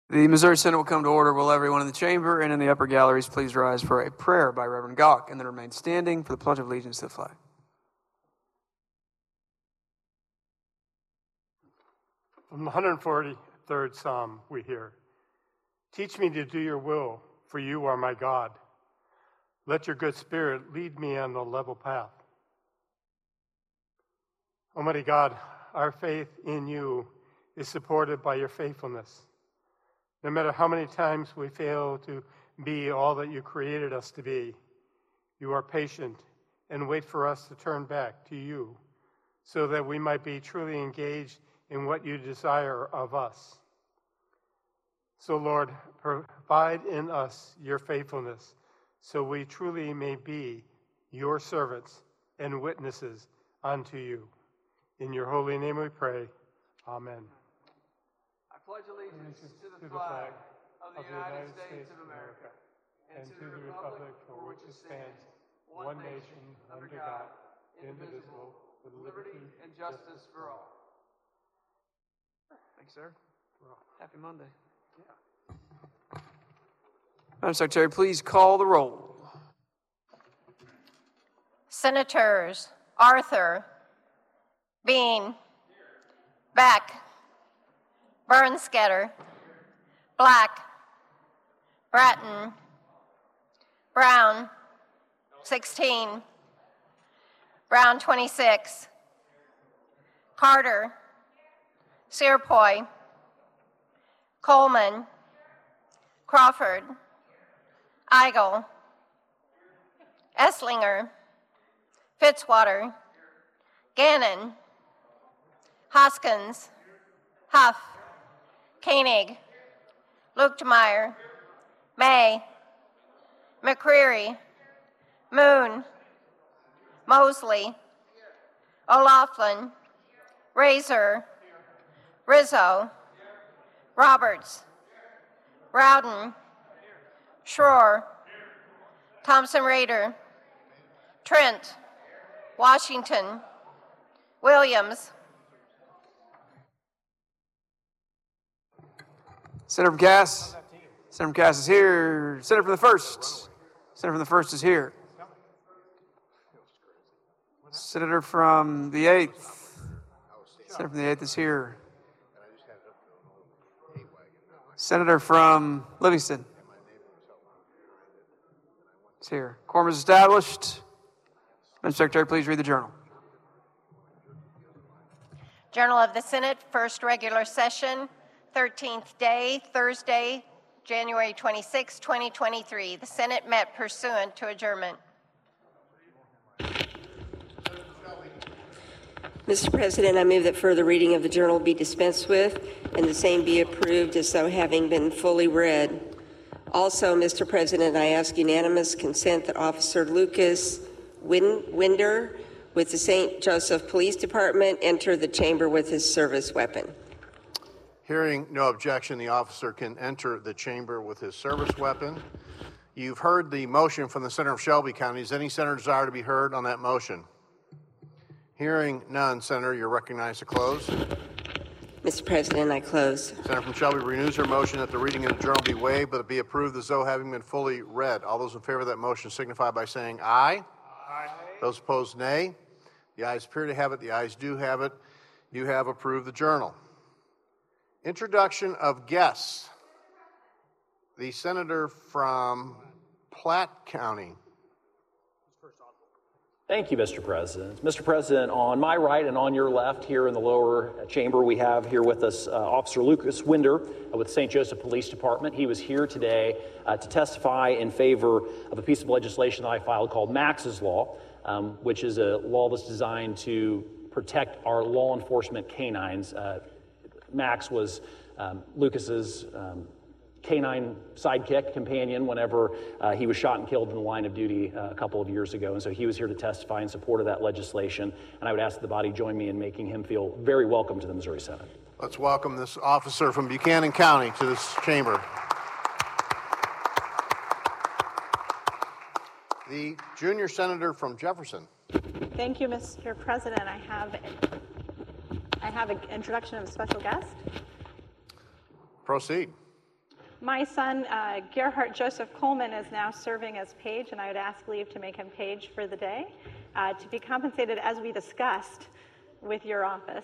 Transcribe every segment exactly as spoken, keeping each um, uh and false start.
The Missouri Synod will come to order. Will everyone in the chamber and in the upper galleries please rise for a prayer by Reverend Gauck, and then remain standing for the Pledge of Allegiance to the flag. From the one hundred forty-third Psalm we hear, "Teach me to do your will, for you are my God. Let your good spirit lead me on the level path." Almighty God, our faith in you is supported by your faithfulness. No matter how many times we fail to be all that you created us to be, you are patient and wait for us to turn back to you so that we might be truly engaged in what you desire of us. So, Lord, provide in us your faithfulness so we truly may be your servants and witnesses unto you. In your holy name we pray. Amen. I pledge allegiance to the flag of the United States of America and to the republic for which it stands, one nation, under God, indivisible, with liberty and justice for all. Thanks, sir. Happy Monday. Yeah. Madam Secretary, please call the roll. Senators Arthur, Bean, Beck, Bernsketter, Black, Bratton, Brown, sixteen, Brown, twenty-six, Carter, Searpoy, Coleman, Crawford, Eigel, Esslinger, Fitzwater, Gannon, Hoskins, Huff, Koenig, Luchtmeyer, May, McCreary, Moon, Mosley, O'Laughlin, Razor, Rizzo, Roberts, Rowden, Schroer, Thompson Rader, Trent, Washington, Williams. Senator from Cass. Senator from Cass is here. Senator from the first. Senator from the first is here. Senator from the eighth. Senator from the eighth is here. Senator from Livingston is here. Quorum is established. Madam Secretary, please read the journal. Journal of the Senate, first regular session, thirteenth day, Thursday, January twenty-sixth, twenty twenty-three. The Senate met pursuant to adjournment. Mister President, I move that further reading of the journal be dispensed with and the same be approved as though having been fully read. Also, Mister President, I ask unanimous consent that Officer Lucas Win- Winder with the Saint Joseph Police Department enter the chamber with his service weapon. Hearing no objection, the officer can enter the chamber with his service weapon. You've heard the motion from the Senator of Shelby County. Does any senator desire to be heard on that motion? Hearing none, Senator, you're recognized to close. Mister President, I close. Senator from Shelby renews her motion that the reading of the journal be waived, but it be approved as though having been fully read. All those in favor of that motion signify by saying aye. Aye. Those opposed, nay. The ayes appear to have it. The ayes do have it. You have approved the journal. Introduction of guests. The senator from Platte County. Thank you, Mister President. Mister President, on my right and on your left here in the lower chamber, we have here with us uh, Officer Lucas Winder uh, with Saint Joseph Police Department. He was here today uh, to testify in favor of a piece of legislation that I filed called Max's Law, um, which is a law that's designed to protect our law enforcement canines. Uh, Max was um, Lucas's um, canine sidekick, companion, whenever uh, he was shot and killed in the line of duty uh, a couple of years ago. And so he was here to testify in support of that legislation. And I would ask that the body join me in making him feel very welcome to the Missouri Senate. Let's welcome this officer from Buchanan County to this chamber. The junior senator from Jefferson. Thank you, Mister President. I have, I have an introduction of a special guest. Proceed. My son, uh, Gerhard Joseph Coleman, is now serving as page, and I would ask leave to make him page for the day, uh, to be compensated as we discussed with your office.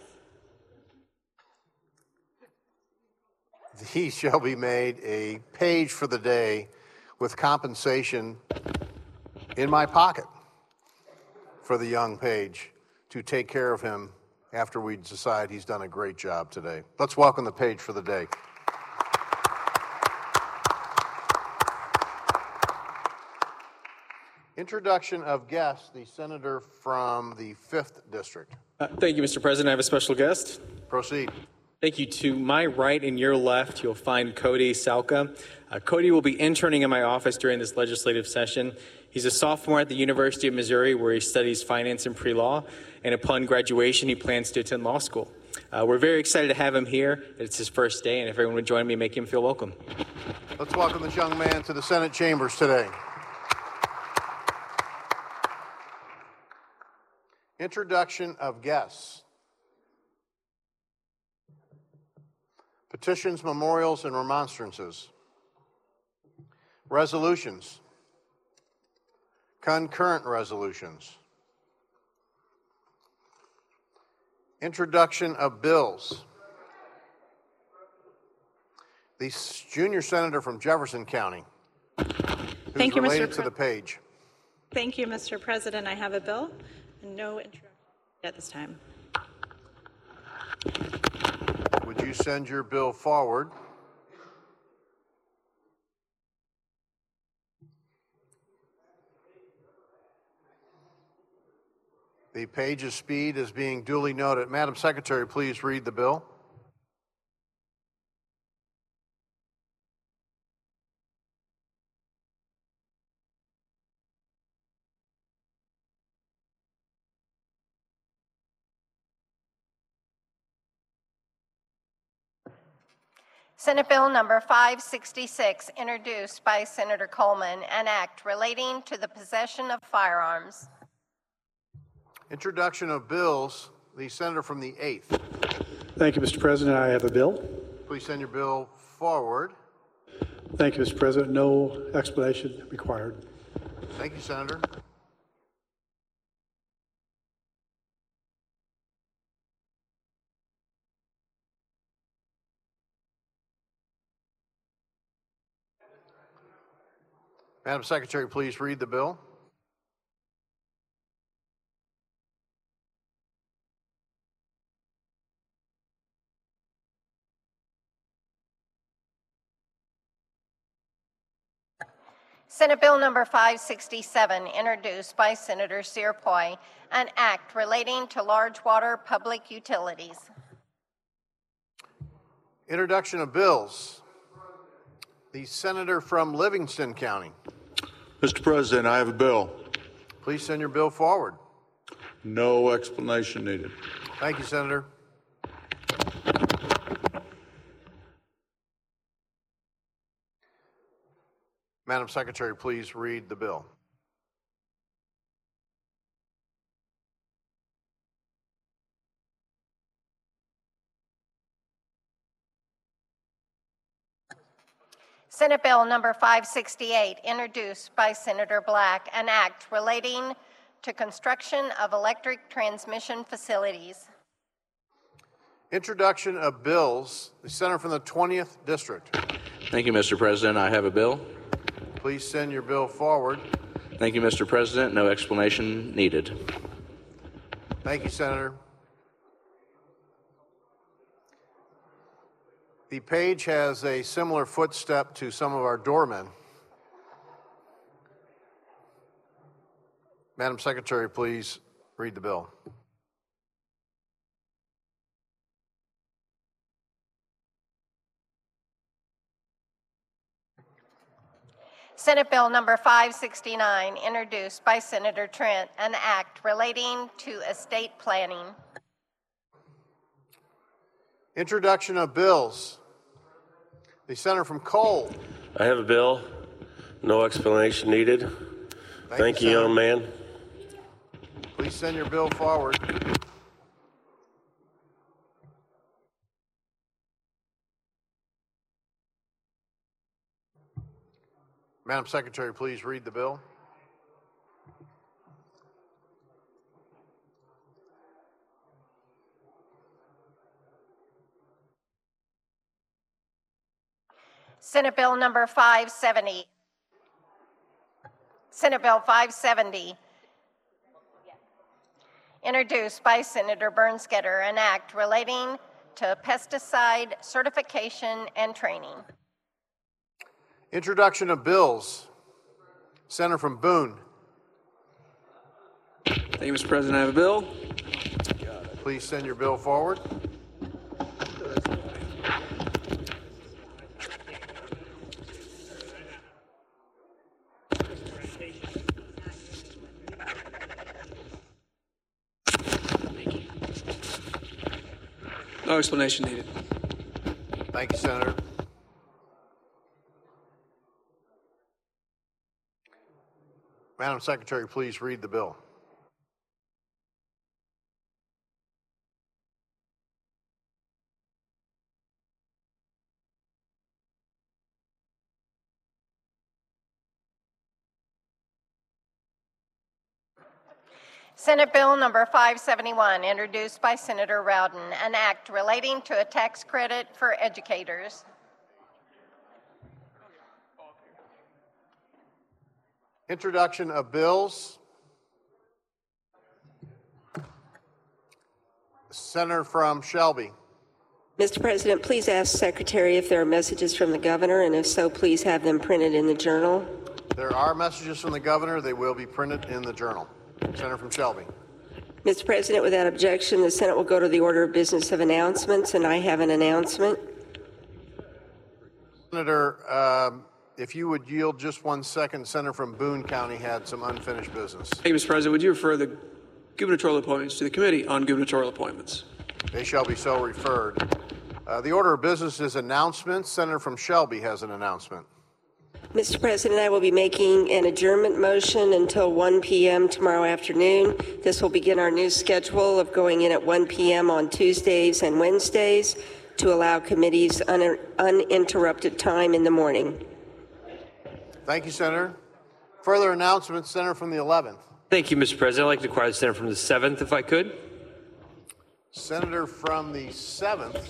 He shall be made a page for the day with compensation in my pocket for the young page to take care of him after we decide he's done a great job today. Let's welcome the page for the day. Introduction of guests, the senator from the fifth District. Uh, thank you, Mister President. I have a special guest. Proceed. Thank you. To my right and your left, you'll find Cody Salka. Uh, Cody will be interning in my office during this legislative session. He's a sophomore at the University of Missouri, where he studies finance and pre-law, and upon graduation, he plans to attend law school. Uh, we're very excited to have him here. It's his first day, and if everyone would join me, make him feel welcome. Let's welcome this young man to the Senate chambers today. Introduction of guests. Petitions, memorials, and remonstrances. Resolutions. Concurrent resolutions. Introduction of bills. The junior senator from Jefferson County, who's Thank you, related Mister to the page. Thank you, Mister President. I have a bill and no interruption at this time. Would you send your bill forward? The page's speed is being duly noted. Madam Secretary, please read the bill. Senate Bill number five sixty-six, introduced by Senator Coleman, an act relating to the possession of firearms. Introduction of bills, the senator from the eighth. Thank you, Mister President. I have a bill. Please send your bill forward. Thank you, Mister President. No explanation required. Thank you, Senator. Madam Secretary, please read the bill. Senate Bill number five sixty-seven, introduced by Senator Searpoy, an act relating to large water public utilities. Introduction of bills. The senator from Livingston County. Mister President, I have a bill. Please send your bill forward. No explanation needed. Thank you, Senator. Madam Secretary, please read the bill. Senate Bill number five sixty-eight, introduced by Senator Black, an act relating to construction of electric transmission facilities. Introduction of bills. The senator from the twentieth District. Thank you, Mister President. I have a bill. Please send your bill forward. Thank you, Mister President. No explanation needed. Thank you, Senator. The page has a similar footstep to some of our doormen. Madam Secretary, please read the bill. Senate Bill number five sixty-nine, introduced by Senator Trent, an act relating to estate planning. Introduction of bills. The senator from Cole. I have a bill. No explanation needed. Thank, Thank you, you, young man. Please send your bill forward. Madam Secretary, please read the bill. Senate Bill number five seventy. Senate Bill five seventy. Introduced by Senator Bernsketter, an act relating to pesticide certification and training. Introduction of bills. Senator from Boone. Thank you, Mister President. I have a bill. Please send your bill forward. No explanation needed. Thank you, Senator. Madam Secretary, please read the bill. Senate Bill number five seventy-one, introduced by Senator Rowden, an act relating to a tax credit for educators. Introduction of bills. Senator from Shelby. Mister President, please ask Secretary if there are messages from the governor, and if so, please have them printed in the journal. There are messages from the governor. They will be printed in the journal. Senator from Shelby. Mister President, without objection, the Senate will go to the order of business of announcements, and I have an announcement. Senator, um, if you would yield just one second, Senator from Boone County had some unfinished business. Thank you, Mister President. Would you refer the gubernatorial appointments to the Committee on Gubernatorial Appointments? They shall be so referred. Uh, the order of business is announcements. Senator from Shelby has an announcement. Mister President, I will be making an adjournment motion until one p m tomorrow afternoon. This will begin our new schedule of going in at one p m on Tuesdays and Wednesdays to allow committees un uninterrupted time in the morning. Thank you, Senator. Further announcements, Senator from the eleventh. Thank you, Mister President. I'd like to acquire the Senator from the seventh, if I could. Senator from the seventh.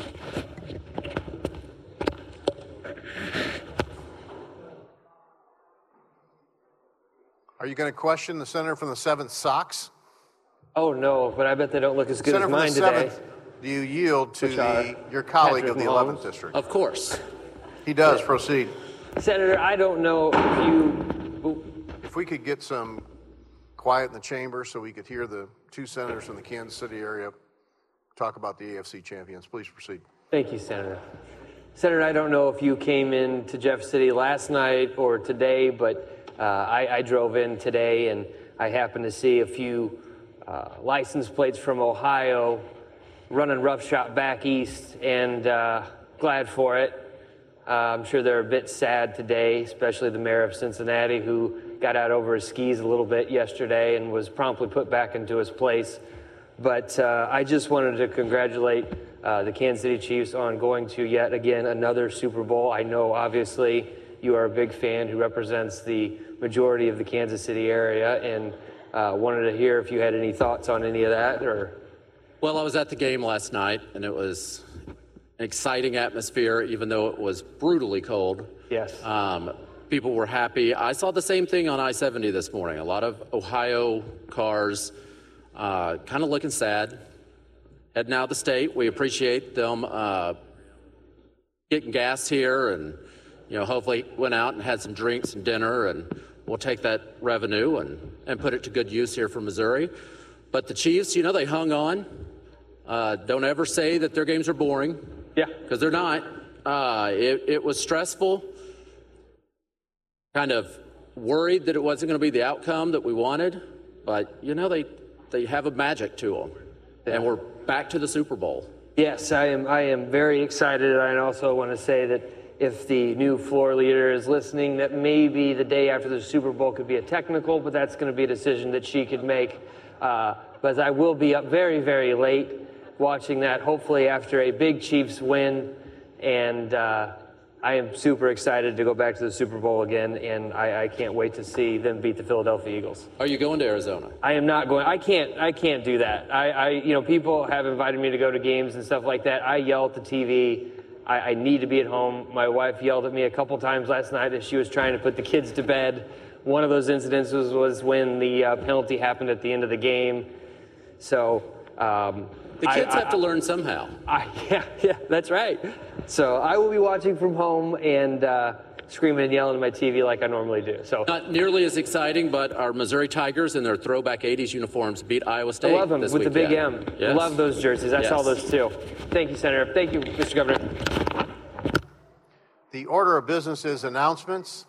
Are you going to question the senator from the seventh socks? Oh, no, but I bet they don't look as good Senator as mine from the today. seventh, do you yield to Which are the, your colleague Patrick of the Mahomes. eleventh district? Of course. He does. Proceed. Senator, I don't know if you... If we could get some quiet in the chamber so we could hear the two senators from the Kansas City area talk about the A F C champions. Please proceed. Thank you, Senator. Senator, I don't know if you came in to Jeff City last night or today, but uh, I, I drove in today and I happened to see a few uh, license plates from Ohio running roughshod back east, and uh, glad for it. Uh, I'm sure they're a bit sad today, especially the mayor of Cincinnati, who got out over his skis a little bit yesterday and was promptly put back into his place. But uh, I just wanted to congratulate uh, the Kansas City Chiefs on going to yet again another Super Bowl. I know, obviously, you are a big fan who represents the majority of the Kansas City area, and uh, wanted to hear if you had any thoughts on any of that. Or, well, I was at the game last night, and it was an exciting atmosphere, even though it was brutally cold. Yes. Um, people were happy. I saw the same thing on I seventy this morning. A lot of Ohio cars uh, kind of looking sad. Heading out of the state. We appreciate them uh, getting gas here, and you know, hopefully went out and had some drinks and dinner, and we'll take that revenue and, and put it to good use here for Missouri. But the Chiefs, you know, they hung on. Uh, don't ever say that their games are boring. Yeah. Because they're not. Uh, it, it was stressful. Kind of worried that it wasn't going to be the outcome that we wanted. But, you know, they, they have a magic to them. Yeah. And we're back to the Super Bowl. Yes, I am, I am very excited. I also want to say that if the new floor leader is listening, that maybe the day after the Super Bowl could be a technical, but that's going to be a decision that she could make. Uh, but I will be up very, very late watching that, hopefully after a big Chiefs win. And uh, I am super excited to go back to the Super Bowl again, and I, I can't wait to see them beat the Philadelphia Eagles. Are you going to Arizona? I am not going. I can't. I can't do that. I, I, you know, people have invited me to go to games and stuff like that. I yell at the T V. I, I need to be at home. My wife yelled at me a couple times last night as she was trying to put the kids to bed. One of those incidents was, was when the uh, penalty happened at the end of the game. So. Um, The kids I, have I, to learn somehow. I, yeah, yeah, that's right. So I will be watching from home and uh, screaming and yelling at my T V like I normally do. So not nearly as exciting, but our Missouri Tigers in their throwback eighties uniforms beat Iowa State. I love them this with weekend. the big M. Yes. Love those jerseys. I yes. saw those too. Thank you, Senator. Thank you, Mister Governor. The order of business is announcements.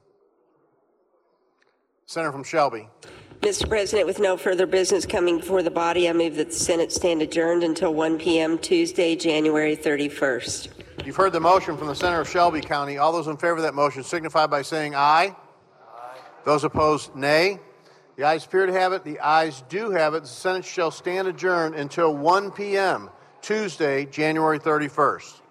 Senator from Shelby. Mister President, with no further business coming before the body, I move that the Senate stand adjourned until one p.m. Tuesday, January thirty-first. You've heard the motion from the Senator of Shelby County. All those in favor of that motion signify by saying aye. Aye. Those opposed, nay. The ayes appear to have it. The ayes do have it. The Senate shall stand adjourned until one p.m. Tuesday, January thirty-first.